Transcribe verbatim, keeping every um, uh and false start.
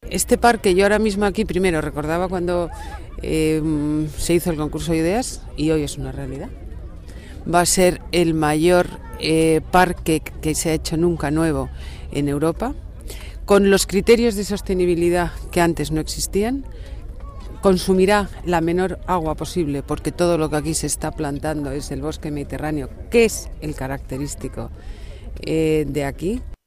Este parque, yo ahora mismo aquí, primero recordaba cuando eh, se hizo el concurso de ideas y hoy es una realidad. Va a ser el mayor eh, parque que se ha hecho nunca nuevo en Europa, con los criterios de sostenibilidad que antes no existían. Consumirá la menor agua posible porque todo lo que aquí se está plantando es el bosque mediterráneo, que es el característico eh, de aquí.